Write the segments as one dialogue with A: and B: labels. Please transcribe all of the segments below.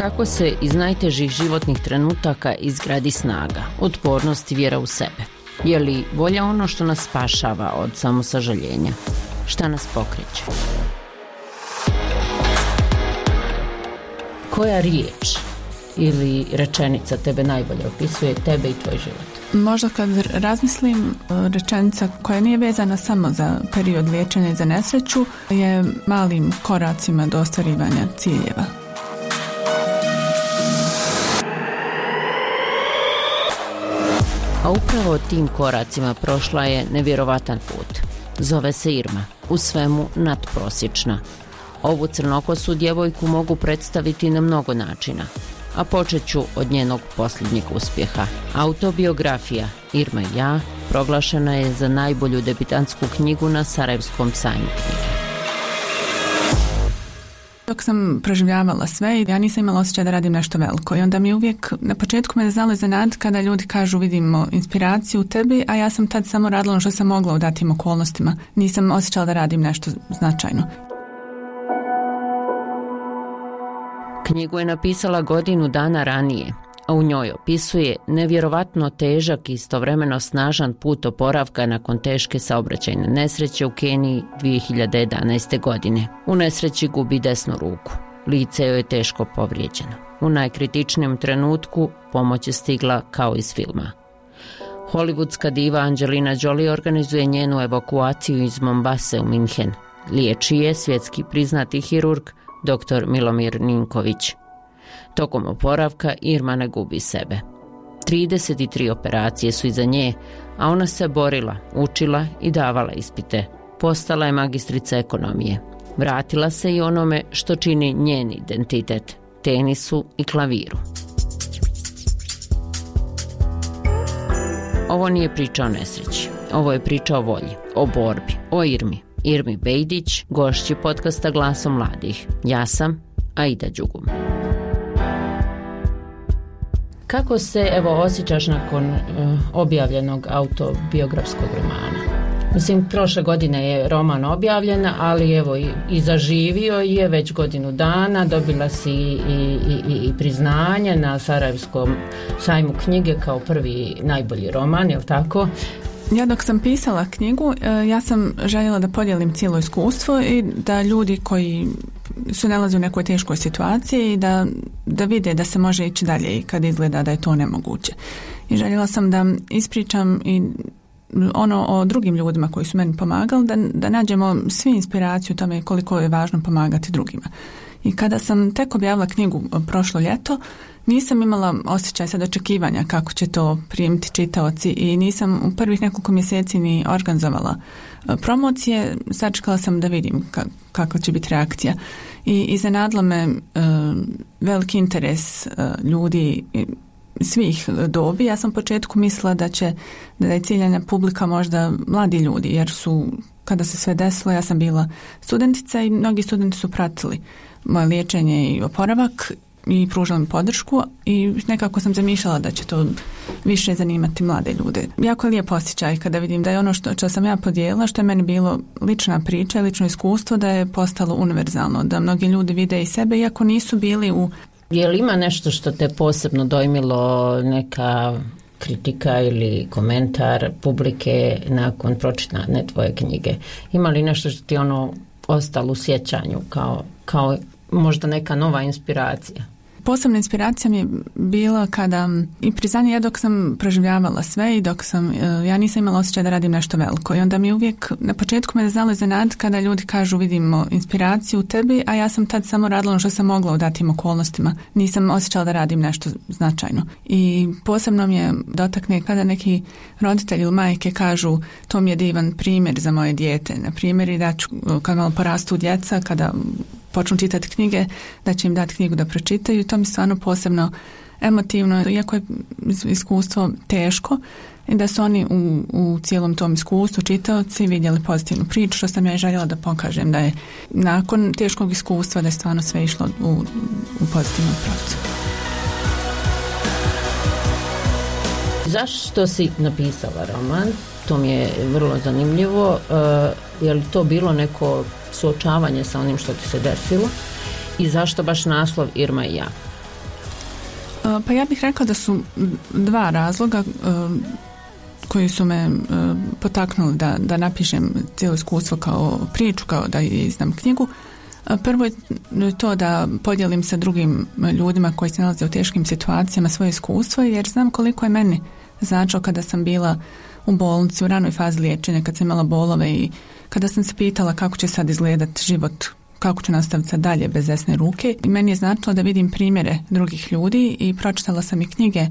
A: Kako se iz najtežih životnih trenutaka izgradi snaga, otpornost i vjera u sebe? Je li volja ono što nas spašava od samosažaljenja? Šta nas pokreće? Koja riječ ili rečenica tebe najbolje opisuje tebe i tvoj život?
B: Možda kad razmislim, rečenica koja nije vezana samo za period liječenja i za nesreću je malim koracima do ostvarivanja ciljeva.
A: A upravo tim koracima prošla je nevjerovatan put. Zove se Irma, u svemu nadprosječna. Ovu crnokosu djevojku mogu predstaviti na mnogo načina, a počet ću od njenog posljednjeg uspjeha. Autobiografija Irma i ja proglašena je za najbolju debitantsku knjigu na Sarajevskom sajmu knjige.
B: Dok sam proživljavala sve, ja nisam imala osjećaj da radim nešto veliko i onda mi uvijek na početku me znalo iznenaditi kada ljudi kažu vidimo inspiraciju u tebi, a ja sam tad samo radila ono što sam mogla u datim okolnostima. Nisam osjećala da radim nešto značajno.
A: Knjigu je napisala godinu dana ranije, a u njoj opisuje nevjerovatno težak i istovremeno snažan put oporavka nakon teške saobraćajne nesreće u Keniji 2011. godine. U nesreći gubi desnu ruku. Lice joj je teško povrijeđeno. U najkritičnijem trenutku pomoć je stigla kao iz filma. Hollywoodska diva Angelina Jolie organizuje njenu evakuaciju iz Mombase u Minhen. Liječi je svjetski priznati hirurg dr. Milomir Ninković. Tokom oporavka Irma ne gubi sebe. 33 operacije su iza nje, a ona se borila, učila i davala ispite. Postala je magistrica ekonomije. Vratila se i onome što čini njen identitet, tenisu i klaviru. Ovo nije priča o nesreći. Ovo je priča o volji, o borbi, o Irmi Bejdić, gošći podcasta Glasom mladih. Ja sam Aida Đugum. Kako se osjećaš nakon objavljenog autobiografskog romana? Mislim, prošle godine je roman objavljen, ali i zaživio je već godinu dana, dobila si i priznanje na Sarajevskom sajmu knjige kao prvi najbolji roman, je li tako?
B: Ja dok sam pisala knjigu, ja sam željela da podijelim cijelo iskustvo i da ljudi koji su nalaze u nekoj teškoj situaciji da vide da se može ići dalje i kad izgleda da je to nemoguće. I željela sam da ispričam i ono o drugim ljudima koji su meni pomagali, da nađemo svi inspiraciju u tome koliko je važno pomagati drugima. I kada sam tek objavila knjigu prošlo ljeto, nisam imala osjećaj sad očekivanja kako će to primiti čitaoci i nisam u prvih nekoliko mjeseci ni organizovala promocije. Sačekala sam da vidim kakva će biti reakcija. I iznenadilo me veliki interes ljudi svih dobi. Ja sam u početku mislila da je ciljana publika možda mladi ljudi, jer su, kada se sve desilo, ja sam bila studentica i mnogi studenti su pratili moje liječenje i oporavak i pružala mi podršku i nekako sam zamišljala da će to više zanimati mlade ljude. Jako je lijep osjećaj kada vidim da je ono što sam ja podijelila, što je meni bilo lična priča i lično iskustvo, da je postalo univerzalno, da mnogi ljudi vide i sebe iako nisu bili u...
A: Je li ima nešto što te posebno dojmilo, neka kritika ili komentar publike nakon pročitane tvoje knjige? Ima li nešto što ti ostalo u sjećanju kao možda neka nova inspiracija?
B: Posebna inspiracija mi je bila kada i priznanje, ja dok sam proživljavala sve i dok sam, ja nisam imala osjećaj da radim nešto veliko i onda mi uvijek na početku me znalo iznenaditi kada ljudi kažu vidimo inspiraciju u tebi, a ja sam tad samo radila ono što sam mogla u datim okolnostima. Nisam osjećala da radim nešto značajno. I posebno mi je dotakne kada neki roditelji ili majke kažu to mi je divan primjer za moje dijete. Na primjer i da ću, kad malo porastu djeca, kada počnu čitati knjige, da će im dati knjigu da pročitaju i to mi stvarno posebno emotivno, iako je iskustvo teško i da su oni u cijelom tom iskustvu čitaoci vidjeli pozitivnu priču, što sam ja željela da pokažem da je nakon teškog iskustva da je stvarno sve išlo u pozitivnom pravcu.
A: Zašto si napisala roman? To mi je vrlo zanimljivo. Je li to bilo neko suočavanje sa onim što ti se desilo? I zašto baš naslov Irma i ja?
B: Pa ja bih rekla da su dva razloga koji su me potaknuli da napišem cijelo iskustvo kao priču, kao da izdam knjigu. Prvo je to da podijelim sa drugim ljudima koji se nalaze u teškim situacijama svoje iskustvo, jer znam koliko je meni značilo kada sam bila u bolnici u ranoj fazi liječenja, kad sam imala bolove i kada sam se pitala kako će sad izgledati život, kako ću nastaviti sad dalje bez desne ruke. I meni je značilo da vidim primjere drugih ljudi i pročitala sam i knjige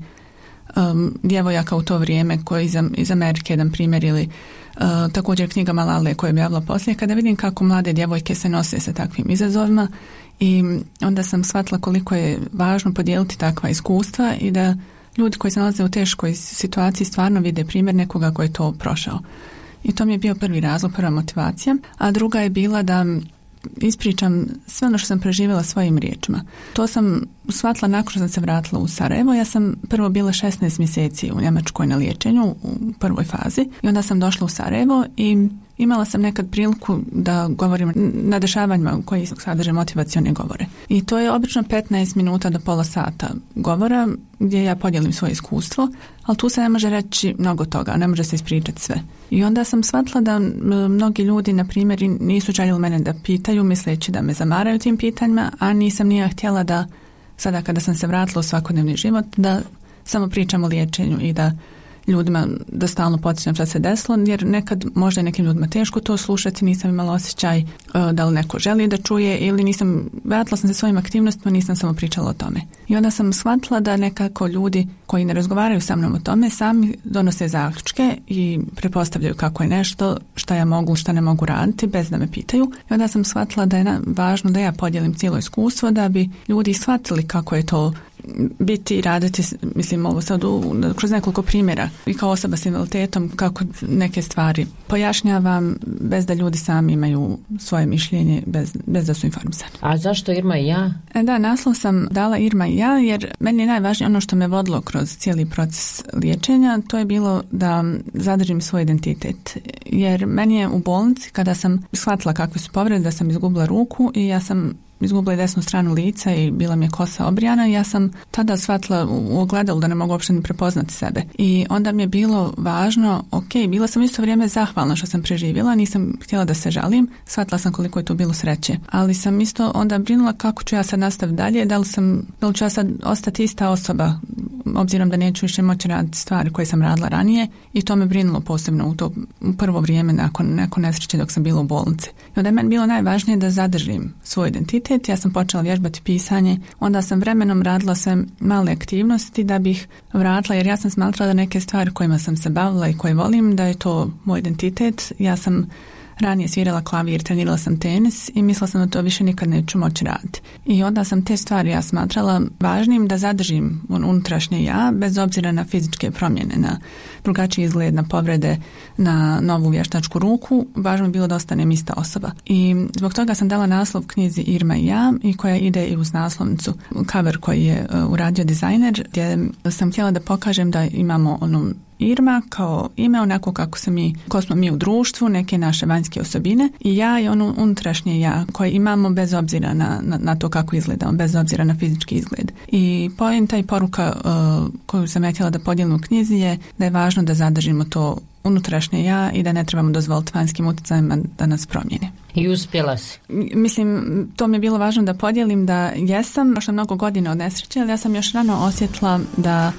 B: djevojaka u to vrijeme koji iz Amerike, jedan primjer, ili također knjiga Malale koja je objavila poslije, kada vidim kako mlade djevojke se nose sa takvim izazovima, i onda sam shvatila koliko je važno podijeliti takva iskustva i da ljudi koji se nalaze u teškoj situaciji stvarno vide primjer nekoga koji je to prošao. I to mi je bio prvi razlog, prva motivacija. A druga je bila da ispričam sve ono što sam preživjela svojim riječima. To sam shvatila nakon što sam se vratila u Sarajevo. Ja sam prvo bila 16 mjeseci u Njemačkoj na liječenju u prvoj fazi i onda sam došla u Sarajevo i imala sam nekad priliku da govorim na dešavanjima koji sadrže motivacione govore. I to je obično 15 minuta do pola sata govora gdje ja podijelim svoje iskustvo, ali tu se ne može reći mnogo toga, ne može se ispričati sve. I onda sam shvatila da mnogi ljudi, na primjer, nisu željeli mene da pitaju, misleći da me zamaraju tim pitanjima, a nisam nije htjela da sada kada sam se vratila u svakodnevni život, da samo pričam o liječenju i da ljudima da stalno podsjećam šta se desilo, jer nekad možda je nekim ljudima teško to slušati, nisam imala osjećaj da li neko želi da čuje ili vratila sam se svojim aktivnostima, nisam samo pričala o tome. I onda sam shvatila da nekako ljudi koji ne razgovaraju sa mnom o tome sami donose zaključke i pretpostavljaju kako je nešto, šta ja mogu, šta ne mogu raditi bez da me pitaju. I onda sam shvatila da je važno da ja podijelim cijelo iskustvo da bi ljudi shvatili kako je to biti i raditi, mislim ovo sad kroz nekoliko primjera i kao osoba s invaliditetom, kako neke stvari pojašnjavam bez da ljudi sami imaju svoje mišljenje, bez da su informisani.
A: A zašto Irma i ja?
B: Da, naslov sam dala Irma i ja jer meni je najvažnije ono što me vodilo kroz cijeli proces liječenja, to je bilo da zadržim svoj identitet. Jer meni je u bolnici, kada sam shvatila kakve su povrede, da sam izgubila ruku i ja sam izgubila desnu stranu lica i bila mi je kosa obrijana i ja sam tada shvatila u ogledalu da ne mogu uopšte ni prepoznati sebe. I onda mi je bilo važno, bila sam isto vrijeme zahvalna što sam preživjela, nisam htjela da se žalim, shvatila sam koliko je tu bilo sreće. Ali sam isto onda brinula kako ću ja sad nastaviti dalje, da li ću ja sad ostati ista osoba, obzirom da neću više moći raditi stvari koje sam radila ranije, i to me brinulo posebno u to prvo vrijeme nakon nesreće dok sam bila u bolnici. I onda je meni bilo najvažnije da zadržim svoj identitet. Ja sam počela vježbati pisanje, onda sam vremenom radila sve male aktivnosti da bih vratila, jer ja sam smatrala da neke stvari kojima sam se bavila i koje volim, da je to moj identitet. Ja sam ranije svirala klavir, trenirala sam tenis i mislila sam da to više nikad neću moći raditi. I onda sam te stvari ja smatrala važnim da zadržim unutrašnje ja, bez obzira na fizičke promjene, na drugačiji izgled, na povrede, na novu vještačku ruku. Važno je bilo da ostanem ista osoba. I zbog toga sam dala naslov knjizi Irma i ja, i koja ide i uz naslovnicu. Cover koji je uradio dizajner, gdje sam htjela da pokažem da imamo Irma kao ime, onako kako smo mi u društvu, neke naše vanjske osobine, i ja je unutrašnje ja koje imamo bez obzira na to kako izgledamo, bez obzira na fizički izgled. I poenta i poruka koju sam ja htjela da podijelim u knjizi je da je važno da zadržimo to unutrašnje ja i da ne trebamo dozvoliti vanjskim utjecajima da nas promijene.
A: I uspjela si?
B: Mislim, to mi je bilo važno da podijelim da jesam, prošlo mnogo godina od nesreće, ali ja sam još rano osjetila da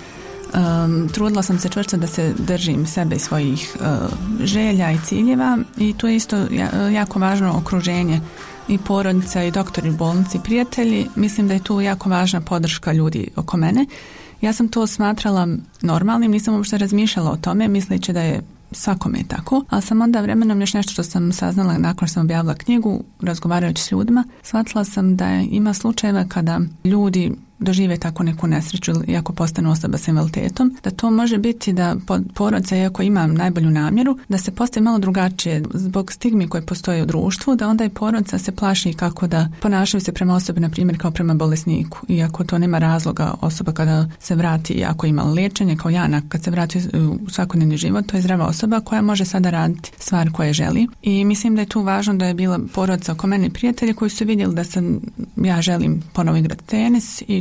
B: trudila sam se čvrsto da se držim sebe i svojih želja i ciljeva, i tu je isto jako važno okruženje i porodica i doktori u bolnici, prijatelji. Mislim da je tu jako važna podrška ljudi oko mene. Ja sam to smatrala normalnim, nisam uopšte razmišljala o tome, misleći da je svakome je tako, ali sam onda vremenom još nešto što sam saznala nakon što sam objavila knjigu, razgovarajući s ljudima, shvatila sam da ima slučajeva kada ljudi dožive tako neku nesreću ili ako postanu osoba s invaliditetom, da to može biti da porodica, iako ima najbolju namjeru, da se postavi malo drugačije zbog stigmi koje postoje u društvu, da onda i porodica se plaši kako da ponašaju se prema osobi, na primjer kao prema bolesniku. Iako to nema razloga, osoba kada se vrati, ako ima liječenje kao Jana, kad se vrati u svakodnevni život, to je zdrava osoba koja može sada raditi stvari koje želi. I mislim da je tu važno da je bila porodica oko mene, prijatelji koji su vidjeli da ja želim ponovo igrati tenis, i tu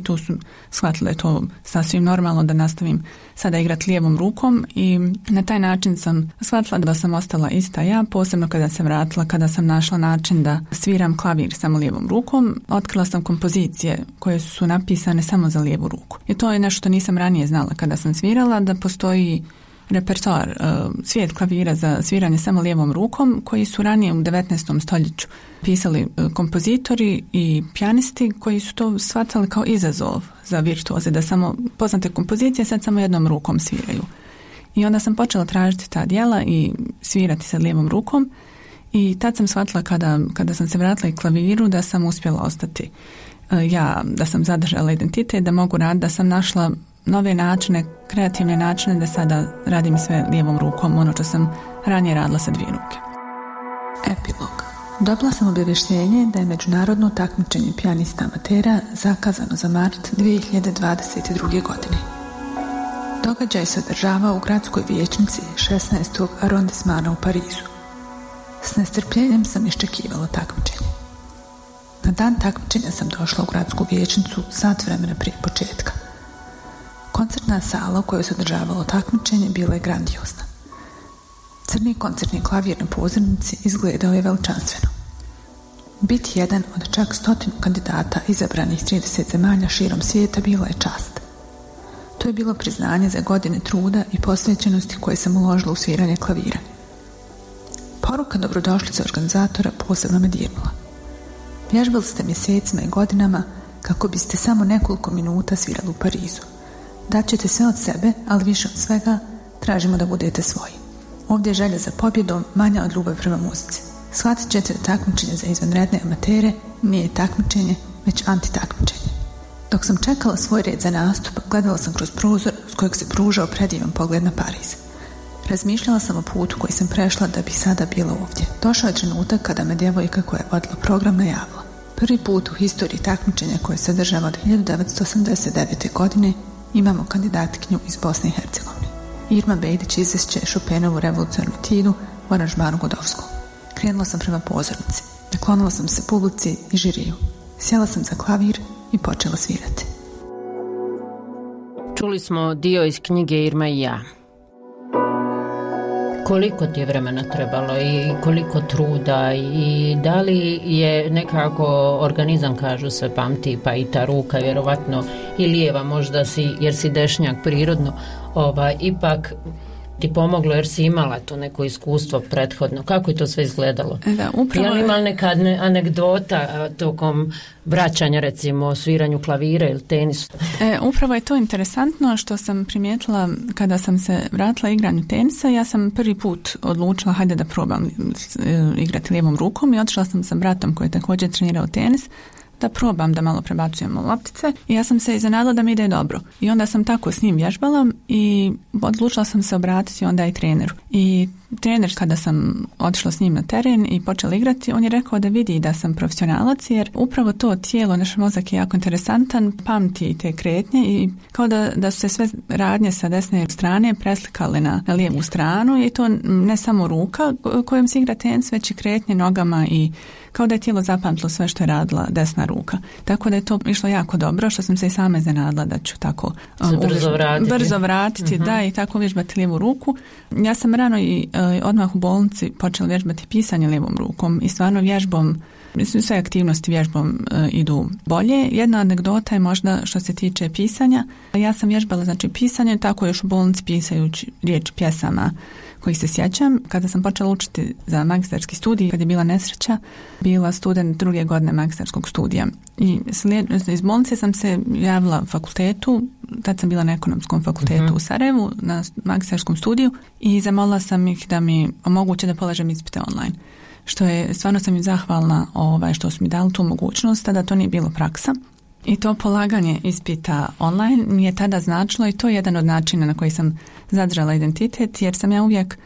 B: tu su shvatili da je to sasvim normalno da nastavim sada igrati lijevom rukom i na taj način sam shvatila da sam ostala ista ja, posebno kada se vratila, kada sam našla način da sviram klavir samo lijevom rukom. Otkrila sam kompozicije koje su napisane samo za lijevu ruku. I to je nešto što nisam ranije znala kada sam svirala, da postoji repertoar, svijet klavira za sviranje samo lijevom rukom koji su ranije u 19. stoljeću pisali kompozitori i pijanisti koji su to shvatali kao izazov za virtuoze, da samo poznate kompozicije sad samo jednom rukom sviraju. I onda sam počela tražiti ta djela i svirati sa lijevom rukom i tad sam shvatila kada sam se vratila i klaviru da sam uspjela ostati ja, da sam zadržala identitet, da mogu raditi, da sam našla nove načine, kreativne načine da sada radim sve lijevom rukom, ono što sam ranije radila sa dvije ruke.
C: Epilog. Dobila sam obavještenje da je međunarodno takmičenje pijanista amatera zakazano za mart 2022. godine. Događaj se održava u gradskoj vijećnici 16. arondismana u Parizu. S nestrpljenjem sam iščekivala takmičenje. Na dan takmičenja sam došla u gradsku vijećnicu sat vremena prije početka. Koncertna sala u kojoj se održavalo takmičenje bila je grandiozna. Crni koncertni klavir na pozornici izgledao je veličanstveno. Biti jedan od čak 100 kandidata izabranih 30 zemalja širom svijeta bila je čast. To je bilo priznanje za godine truda i posvećenosti koje sam uložila u sviranje klavira. Poruka dobrodošlice organizatora posebno me dirnula. Vježbali ste mjesecima i godinama kako biste samo nekoliko minuta svirali u Parizu. Daćete sve od sebe, ali više od svega tražimo da budete svoji. Ovdje je želja za pobjedom manja od ljubavi prema muzici. Shvatit ćete da takmičenje za izvanredne amatere nije takmičenje, već antitakmičenje. Dok sam čekala svoj red za nastup, gledala sam kroz prozor s kojeg se pružao predivan pogled na Pariz. Razmišljala sam o putu koji sam prešla da bi sada bila ovdje. Došao je trenutak kada me djevojka koja je vodila program najavila. Prvi put u historiji takmičenja koje se održava od 1989. godine imamo kandidatkinju iz Bosne i Hercegovine. Irma Bejdić izvešće Chopinovu revolucionarnu etudu u aranžmanu Godovsku. Krenula sam prema pozornici. Naklonila sam se publici i žiriju. Sjela sam za klavir i počela svirati.
A: Čuli smo dio iz knjige Irma i ja. Koliko ti je vremena trebalo i koliko truda i da li je nekako organizam, kažu se, pamti, pa i ta ruka vjerovatno i lijeva možda jer si dešnjak prirodno, ipak ti pomoglo jer si imala to neko iskustvo prethodno. Kako je to sve izgledalo?
B: Da, upravo...
A: Je li imala neka anegdota tokom vraćanja, recimo, o sviranju klavira ili tenisu?
B: Upravo je to interesantno što sam primijetila kada sam se vratila igranju tenisa. Ja sam prvi put odlučila hajde da probam igrati lijevom rukom i otišla sam sa bratom koji je također trenirao tenis da probam da malo prebacujemo loptice i ja sam se iznenadila da mi ide dobro. I onda sam tako s njim vježbala i odlučila sam se obratiti onda i treneru. I trener, kada sam otišla s njim na teren i počela igrati, on je rekao da vidi da sam profesionalac jer upravo to tijelo, naš mozak je jako interesantan, pamti te kretnje i kao da su se sve radnje sa desne strane preslikale na lijevu stranu i to ne samo ruka kojom se igra tenis, već i kretnje nogama i kao da je tijelo zapamtilo sve što je radila desna ruka. Tako da je to išlo jako dobro, što sam se i sama iznenadila da ću tako brzo vratiti, da, i tako vježbati lijevu ruku. Ja sam rano i odmah u bolnici počela vježbati pisanje lijevom rukom i stvarno vježbom, sve aktivnosti vježbom idu bolje. Jedna anegdota je možda što se tiče pisanja. Ja sam vježbala pisanje, tako još u bolnici pisajući riječi pjesama kojih se sjećam. Kada sam počela učiti za magistarski studij, kad je bila nesreća, bila student 2. godine magistarskog studija. I iz bolnice sam se javila fakultetu, tad sam bila na ekonomskom fakultetu u Sarajevu, na magistarskom studiju i zamolila sam ih da mi omoguće da polažem ispite online. Što je, stvarno sam im zahvalna što su mi dali tu mogućnost, tada to nije bilo praksa. I to polaganje ispita online mi je tada značilo i to je jedan od načina na koji sam zadržala identitet, jer sam ja uvijek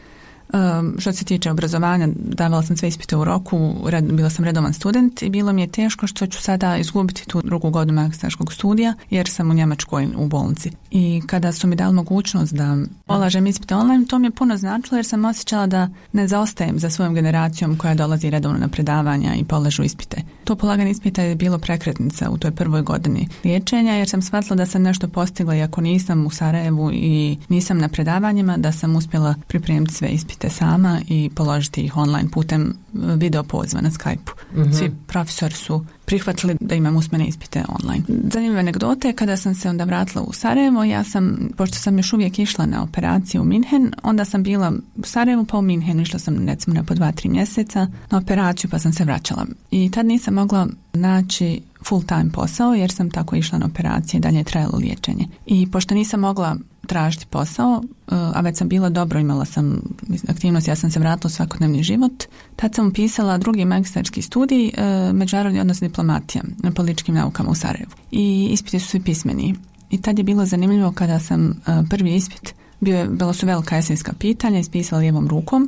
B: Što se tiče obrazovanja, davala sam sve ispite u roku, bila sam redovan student i bilo mi je teško što ću sada izgubiti tu drugu godinu magistarskog studija jer sam u Njemačkoj u bolnici. I kada su mi dali mogućnost da polažem ispite online, to mi je puno značilo jer sam osjećala da ne zaostajem za svojom generacijom koja dolazi redovno na predavanja i polažu ispite. To polaganje ispita je bilo prekretnica u toj prvoj godini liječenja jer sam shvatila da sam nešto postigla i ako nisam u Sarajevu i nisam na predavanjima, da sam uspjela pripremiti sve ispite sama i položiti ih online putem video poziva na Skype-u. Svi profesori su prihvatili da imam usmene ispite online. Zanimljiva anegdota je kada sam se onda vratila u Sarajevo, pošto sam još uvijek išla na operaciju u Minhen, onda sam bila u Sarajevu pa u Minhenu, išla sam recimo na po 2-3 mjeseca na operaciju pa sam se vraćala. I tad nisam mogla naći full time posao jer sam tako išla na operacije i dalje je trajalo liječenje. I pošto nisam mogla tražiti posao, a već sam bila dobro, imala sam aktivnost, ja sam se vratila u svakodnevni život. Tad sam upisala drugi magistarski studij, međunarodni odnos diplomatija na političkim naukama u Sarajevu. I ispiti su svi pismeni. I tad je bilo zanimljivo kada sam prvi ispit, bilo su velika esejska pitanja, ispisala lijevom rukom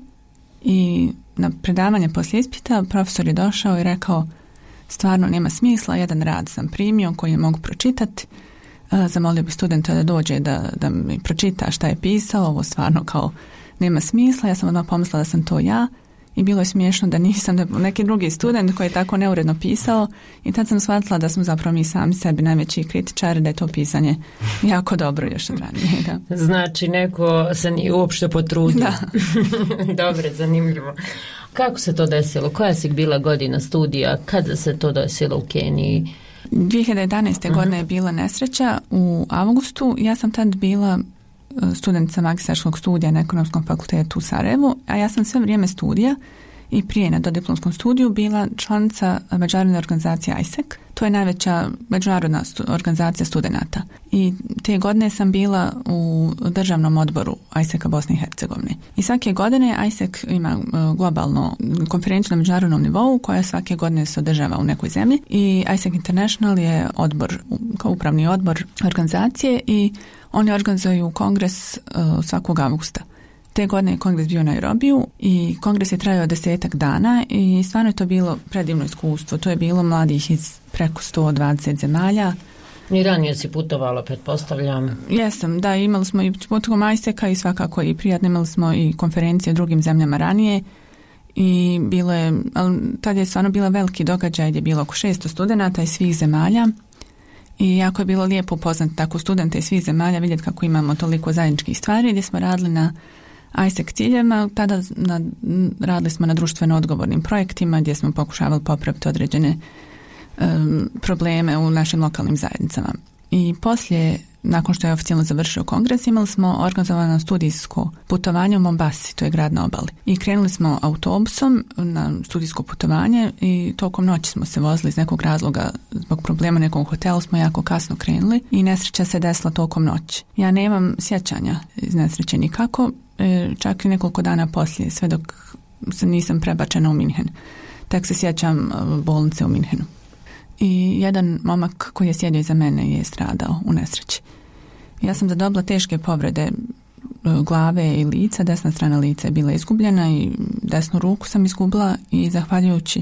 B: i na predavanje poslije ispita profesor je došao i rekao stvarno nema smisla, jedan rad sam primio koji je mogu pročitati. Zamolio bi studenta da dođe da mi pročita šta je pisao, ovo stvarno kao nema smisla, ja sam odmah pomislila da sam to ja i bilo je smiješno da nisam, da neki drugi student koji je tako neuredno pisao i tad sam shvatila da smo zapravo mi sami sebi najveći kritičari, da je to pisanje jako dobro još od ranije. Da.
A: Znači neko se nije uopšte potrudio.
B: Da.
A: Dobre, zanimljivo. Kako se to desilo? Koja si bila godina studija? Kada se to desilo u Keniji?
B: 2011. godine je bila nesreća u avgustu. Ja sam tad bila studentica magistarskog studija na Ekonomskom fakultetu u Sarajevu, a ja sam sve vrijeme studija i prije na dodiplomskom studiju bila članica međunarodne organizacije ISEC. To je najveća međunarodna organizacija studenata. I te godine sam bila u državnom odboru ISEC-a Bosne i Hercegovine. I svake godine ISEC ima globalnu konferenciju na međunarodnom nivou koja svake godine se održava u nekoj zemlji. I ISEC International je odbor, kao upravni odbor organizacije i oni organizuju kongres svakog avgusta. Te godine je kongres bio u Nairobiju i kongres je trajao 10 dana i stvarno je to bilo predivno iskustvo. To je bilo mladih iz preko 120 zemalja.
A: I ranije si putovala, pretpostavljam.
B: Jesam, da, imali smo i putovom ISEC-a i svakako i prijatno, imali smo i konferencije u drugim zemljama ranije i bilo je, ali tad je stvarno bila veliki događaj gdje je bilo oko 600 studenata iz svih zemalja. I jako je bilo lijepo upoznati tako studente iz svih zemalja, vidjeti kako imamo toliko zajedničkih stvari, gdje smo radili na ISEC ciljevima, tada radili smo na društveno odgovornim projektima gdje smo pokušavali popraviti određene probleme u našim lokalnim zajednicama. I poslije, nakon što je oficijalno završio kongres, imali smo organizovano studijsko putovanje u Mombasi, to je grad na obali. I krenuli smo autobusom na studijsko putovanje i tokom noći smo se vozili iz nekog razloga, zbog problema nekog hotela smo jako kasno krenuli i nesreća se desila tokom noći. Ja nemam sjećanja iz nesreće nikako, čak i nekoliko dana poslije, sve dok nisam prebačena u Minhen. Tek se sjećam bolnice u Minhenu. I jedan momak koji je sjedio iza mene je stradao u nesreći. Ja sam zadobila teške povrede glave i lica, desna strana lica je bila izgubljena i desnu ruku sam izgubila i zahvaljujući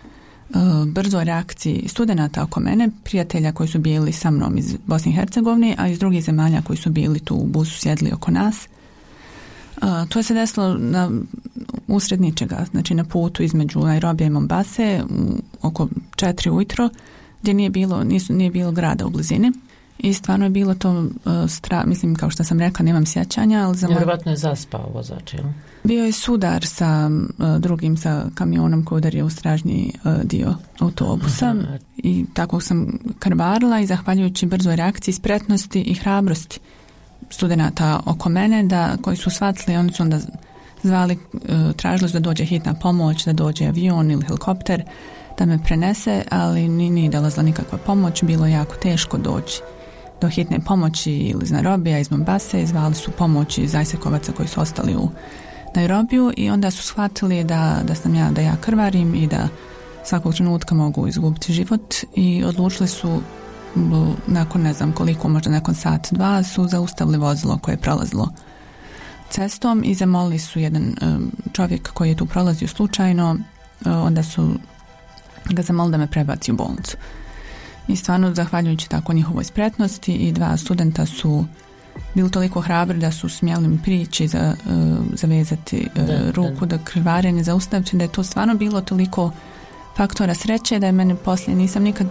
B: brzoj reakciji studenata oko mene, prijatelja koji su bili sa mnom iz Bosne i Hercegovine, a iz drugih zemalja koji su bili tu u busu sjedli oko nas. To je se desilo usred ničega, znači na putu između Nairobija i Mombase oko 4 ujutro gdje nije bilo grada u blizini i stvarno je bilo to mislim, kao što sam rekla, nemam sjećanja, ali
A: vjerovatno je zaspao vozač.
B: Bio je sudar sa drugim sa kamionom koji udario u stražnji dio autobusa i tako sam krvarila i zahvaljujući brzoj reakciji, spretnosti i hrabrosti studenata oko mene, koji su shvatili, oni su onda zvali, tražili da dođe hitna pomoć, da dođe avion ili helikopter da me prenese, ali nije dolazila nikakva pomoć, bilo jako teško doći do hitne pomoći ili iz Nairobija, iz Mombase, zvali su pomoć iz ISEC-ovaca koji su ostali u Nairobiju i onda su shvatili da ja krvarim i da svakog trenutka mogu izgubiti život i odlučili su nakon ne znam koliko, možda nakon sat, dva, su zaustavili vozilo koje je prolazilo cestom i zamolili su jedan čovjek koji je tu prolazio slučajno, onda su ga zamolili da me prebaci u bolnicu. I stvarno, zahvaljujući tako njihovoj spretnosti, i 2 studenta su bili toliko hrabri da su smjeli mi prići zavezati ruku, da krvarenje zaustaviti, da je to stvarno bilo toliko faktora sreće da je mene poslije, nisam nikad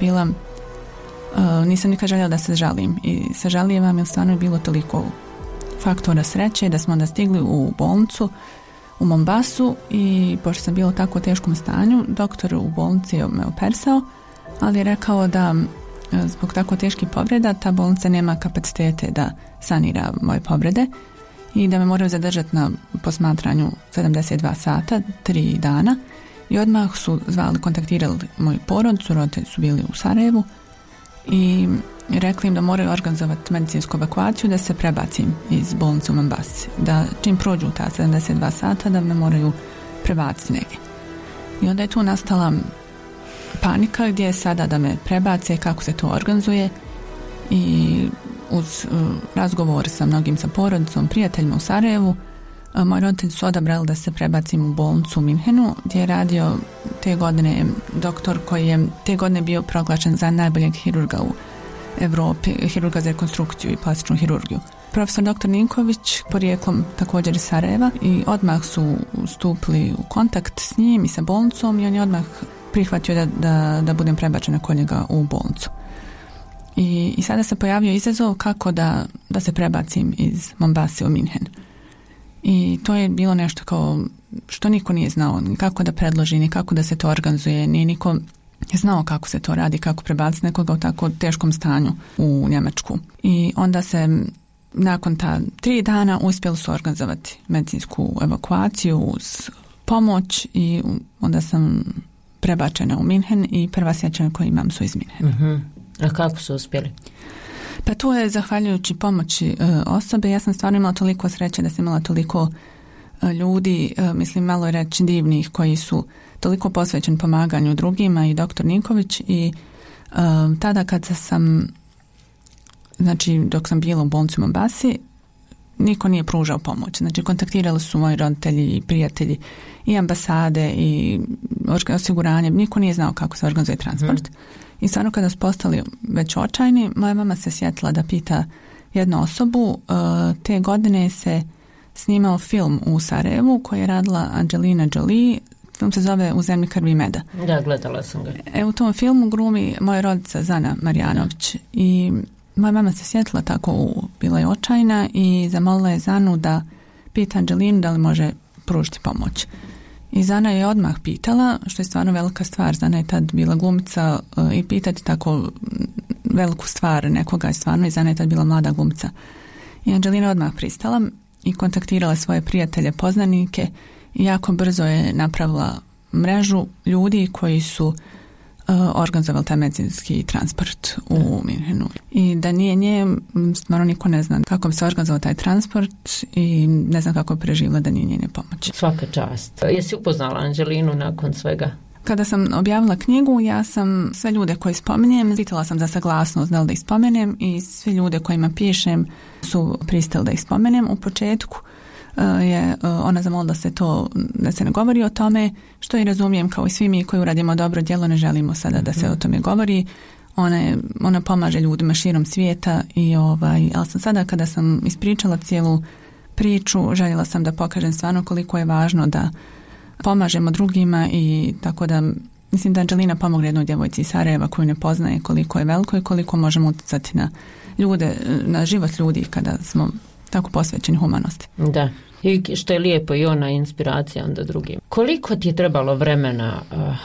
B: željela da se žalim i sažalijevam, jer stvarno je bilo toliko faktora sreće da smo onda stigli u bolnicu u Mombasu i pošto sam bila u tako teškom stanju, doktor u bolnici je me operisao, ali je rekao da zbog tako teških povreda ta bolnica nema kapacitete da sanira moje povrede i da me moraju zadržati na posmatranju 72 sata, 3 dana, i odmah su kontaktirali moju porodicu, roditelji su bili u Sarajevu i rekli im da moraju organizovati medicinsku evakuaciju, da se prebacim iz bolnice u Mombasi, da čim prođu ta 72 sata da me moraju prebaciti negdje. I onda je tu nastala panika gdje je sada da me prebace, kako se to organizuje, i uz razgovor sa mnogim, sa porodicom, prijateljima u Sarajevu, moji roditelji su odabrali da se prebacim u bolnicu u Minhenu, gdje je radio te godine doktor koji je te godine bio proglašen za najboljeg hirurga u Europi, hirurga za rekonstrukciju i plastičnu hirurgiju. Profesor dr. Ninković, porijeklom također iz Sarajeva, i odmah su stupili u kontakt s njim i sa bolnicom i on je odmah prihvatio da budem prebačena kod njega u bolnicu. I sada se pojavio izazov kako da se prebacim iz Mombase u Minhen. I to je bilo nešto kao što niko nije znao, ni kako da predloži, ni kako da se to organizuje, ni niko je znao kako se to radi, kako prebaciti nekoga u tako teškom stanju u Njemačku. I onda se nakon ta 3 dana uspjeli su organizovati medicinsku evakuaciju uz pomoć i onda sam prebačena u Minhen i prva sjećanja koje imam su iz Minhena.
A: Uh-huh. A kako su uspjeli?
B: Pa tu je zahvaljujući pomoći osobe. Ja sam stvarno imala toliko sreće da sam imala toliko ljudi, mislim malo je reći divnih, koji su toliko posvećeni pomaganju drugima, i doktor Ninković, i tada kad sam, znači dok sam bila u bolnici u Mombasi, niko nije pružao pomoć. Znači kontaktirali su moji roditelji i prijatelji i ambasade i osiguranje, niko nije znao kako se organizuje transport. I stvarno kada su postali već očajni, moja mama se sjetila da pita jednu osobu. Te godine se snimao film u Sarajevu koji je radila Angelina Jolie. Film se zove U zemlji krvi i meda.
A: Da, gledala sam ga.
B: U tom filmu glumi moja rodica Zana Marjanović i moja mama se sjetila tako, bila je očajna i zamolila je Zanu da pita Angelinu da li može pružiti pomoć. I Zana je odmah pitala, što je stvarno velika stvar. Zana je tad bila glumica i pitati tako veliku stvar nekoga je stvarno, i Zana je tad bila mlada glumica. I Angelina odmah pristala i kontaktirala svoje prijatelje, poznanike, i jako brzo je napravila mrežu ljudi koji su organizovali taj medicinski transport u Minhenu. I da nije nje, stvarno niko ne zna kako bi se organizovao taj transport i ne znam kako bi preživjela da nije njene pomoći.
A: Svaka čast. Jesi upoznala Angelinu nakon svega?
B: Kada sam objavila knjigu, ja sam sve ljude koje spominjem, pitala sam za saglasnost da li da ih spomenem, i svi ljude kojima pišem su pristali da ih spomenem. U početku je ona zamolila da se ne govori o tome, što i razumijem, kao i svi mi koji uradimo dobro djelo, ne želimo sada da se o tome govori. Ona pomaže ljudima širom svijeta, ali sam sada kada sam ispričala cijelu priču, željela sam da pokažem stvarno koliko je važno da pomažemo drugima, i tako da mislim da Angelina pomogne jednoj djevojci iz Sarajeva koju ne poznaje, koliko je veliko i koliko možemo utjecati na ljude, na život ljudi kada smo tako posvećeni humanosti.
A: Da, i što je lijepo, i ona inspiracija onda drugim. Koliko ti je trebalo vremena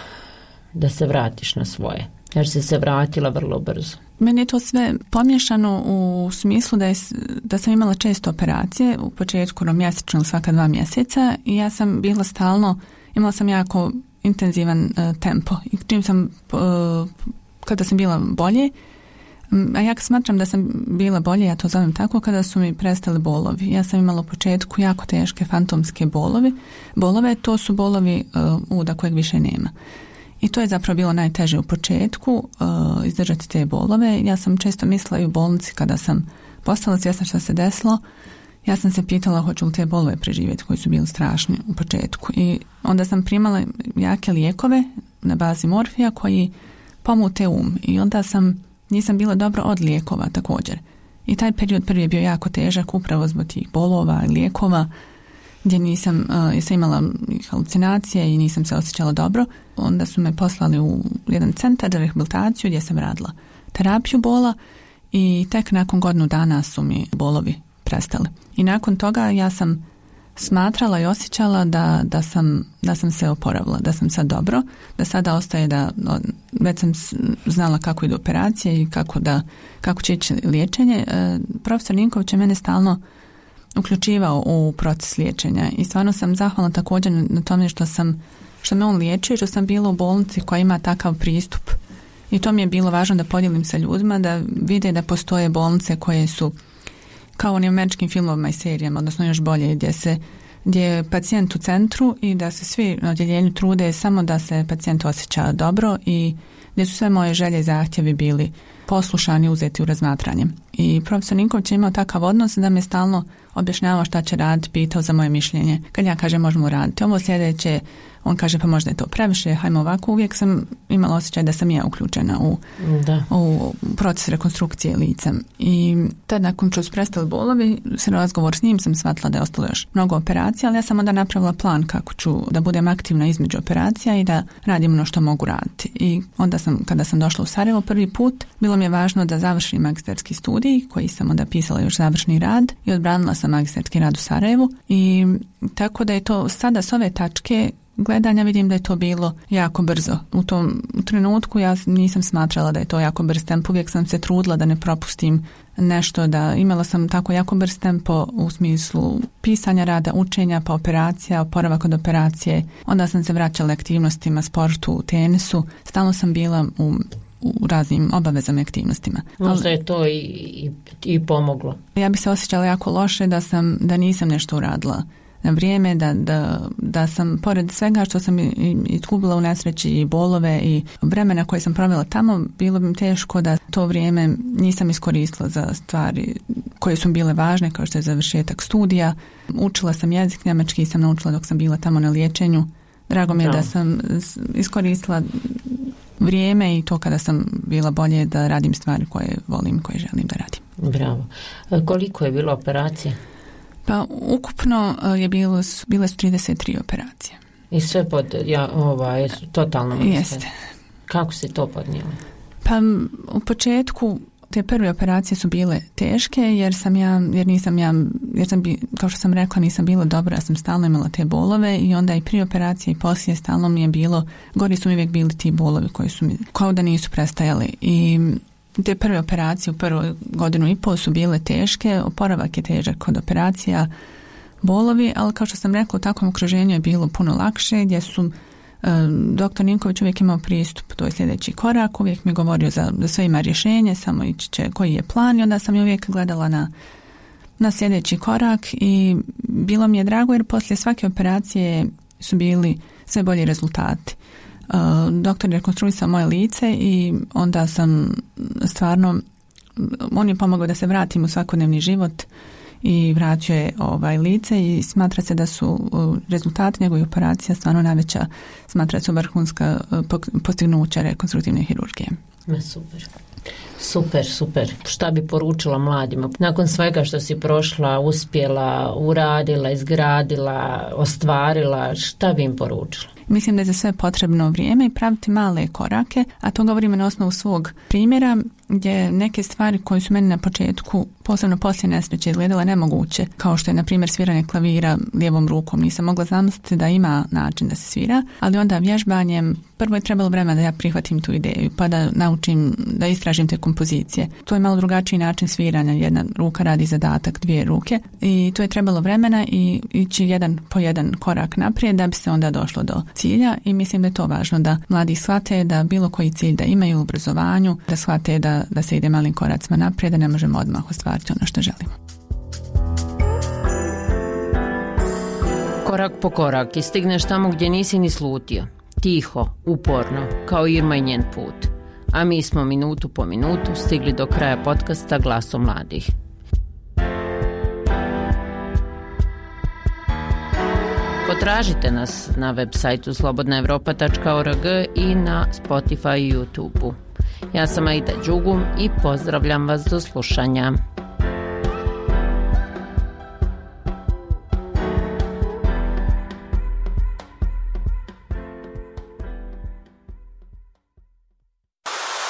A: da se vratiš na svoje? Jer si se vratila vrlo brzo.
B: Meni je to sve pomiješano u smislu da sam imala često operacije, u početku mjesečno ili svaka 2 mjeseca, i ja sam bila stalno, imala sam jako intenzivan tempo, i čim sam kada sam bila bolje, a ja smatram da sam bila bolje, ja to zovem tako, kada su mi prestali bolovi. Ja sam imala u početku jako teške fantomske bolove, to su bolovi uda kojeg više nema. I to je zapravo bilo najteže u početku, izdržati te bolove. Ja sam često mislila i u bolnici kada sam postala svjesna što se desilo, ja sam se pitala hoću li te bolove preživjeti koji su bili strašni u početku. I onda sam primala jake lijekove na bazi morfija koji pomute I onda nisam bila dobro od lijekova također. I taj period prvi je bio jako težak upravo zbog tih bolova i lijekova gdje sam imala halucinacije i nisam se osjećala dobro. Onda su me poslali u jedan centar za rehabilitaciju gdje sam radila terapiju bola i tek nakon godinu dana su mi bolovi prestali. I nakon toga ja sam smatrala i osjećala da sam se oporavila, da sam sad dobro, da sada ostaje već sam znala kako idu operacije i kako će ići liječenje. Profesor Ninković je mene stalno uključivao u proces liječenja i stvarno sam zahvalna također na tome što me on liječio i što sam bila u bolnici koja ima takav pristup. I to mi je bilo važno da podijelim sa ljudima, da vide da postoje bolnice koje su kao onim američkim filmovima i serijama, odnosno još bolje, gdje je pacijent u centru i da se svi na odjeljenju trude samo da se pacijent osjeća dobro i gdje su sve moje želje i zahtjevi bili poslušani i uzeti u razmatranje. I profesor Ninković je imao takav odnos da me stalno objašnjavao šta će raditi, pitao za moje mišljenje. Kad ja kažem možemo raditi ovo sljedeće, on kaže pa možda je to previše, hajmo ovako. Uvijek sam imala osjećaj da sam ja uključena u proces rekonstrukcije lica. I tad nakon što su prestali bolovi, se razgovor s njim sam shvatila da je ostalo još mnogo operacija, ali ja sam onda napravila plan kako ću da budem aktivna između operacija i da radim ono što mogu raditi. I onda kada sam došla u Sarajevo prvi put, bilo mi je važno da završim magistarski studij, koji sam onda pisala još završni rad i odbranila sam magistarski rad u Sarajevu. I tako da je to sada s ove tačke gledanja vidim da je to bilo jako brzo. U tom trenutku ja nisam smatrala da je to jako brz tempo. Uvijek sam se trudila da ne propustim nešto, da imala sam tako jako brz tempo u smislu pisanja rada, učenja, pa operacija, oporavak od operacije. Onda sam se vraćala aktivnostima, sportu, tenisu. Stalno sam bila u raznim obavezama i aktivnostima.
A: Možda je to i pomoglo.
B: Ja bi se osjećala jako loše da nisam nešto uradila na vrijeme, da sam pored svega što sam izgubila u nesreći i bolove i vremena koje sam provela tamo, bilo bi mi teško da to vrijeme nisam iskoristila za stvari koje su bile važne, kao što je završetak studija. Učila sam jezik, njemački sam naučila dok sam bila tamo na liječenju. Drago mi je da sam iskoristila vrijeme i to kada sam bila bolje da radim stvari koje volim, koje želim da radim.
A: Bravo. Koliko je bilo operacija?
B: Pa ukupno bile su 33 operacije.
A: I sve totalno mjesto?
B: Jeste.
A: Kako si to podnijela?
B: Pa u početku te prve operacije su bile teške jer kao što sam rekla nisam bila dobra, ja sam stalno imala te bolove i onda i prije operacije i poslije stalno mi je bilo, gori su mi uvijek bili ti bolovi koji su mi kao da nisu prestajali i te prve operacije u prvoj godinu i pol su bile teške, oporavak je težak kod operacija, bolovi, ali kao što sam rekla u takvom okruženju je bilo puno lakše gdje su doktor Ninković uvijek imao pristup, to je sljedeći korak, uvijek mi govorio za sve ima rješenje, samo ići će koji je plan i onda sam je uvijek gledala na sljedeći korak i bilo mi je drago jer poslije svake operacije su bili sve bolji rezultati. Doktor je rekonstruisao moje lice i onda sam stvarno, on je pomogao da se vratim u svakodnevni život i vratio je lice i smatra se da su rezultati njegovih operacija stvarno najveća, smatra se vrhunska postignuća rekonstruktivne hirurgije.
A: Super. Šta bi poručila mladima? Nakon svega što si prošla, uspjela, uradila, izgradila, ostvarila, šta bi im poručila?
B: Mislim da je za sve potrebno vrijeme i praviti male korake, a to govorimo na osnovu svog primjera, gdje neke stvari koje su meni na početku, posebno poslije nesreće, izgledale nemoguće, kao što je na primjer sviranje klavira lijevom rukom. Nisam mogla zamisliti da ima način da se svira, ali onda vježbanjem prvo je trebalo vremena da ja prihvatim tu ideju, pa da naučim, da istražim te kompozicije. To je malo drugačiji način sviranja, jedna ruka radi zadatak, dvije ruke i to je trebalo vremena i ići jedan po jedan korak naprijed da bi se onda došlo do cilja i mislim da je to važno da mladi shvate da bilo koji cilj da imaju u obrazovanju, da shvate da se ide malim koracima naprijed, da ne možemo odmah ostvariti ono što želimo.
A: Korak po korak i stigneš tamo gdje nisi ni slutio. Tiho, uporno, kao Irma i njen put. A mi smo minutu po minutu stigli do kraja podcasta Glasom mladih. Potražite nas na web sajtu slobodnaevropa.org i na Spotify i YouTube-u. Ja sam Aida Đugum i pozdravljam vas do slušanja.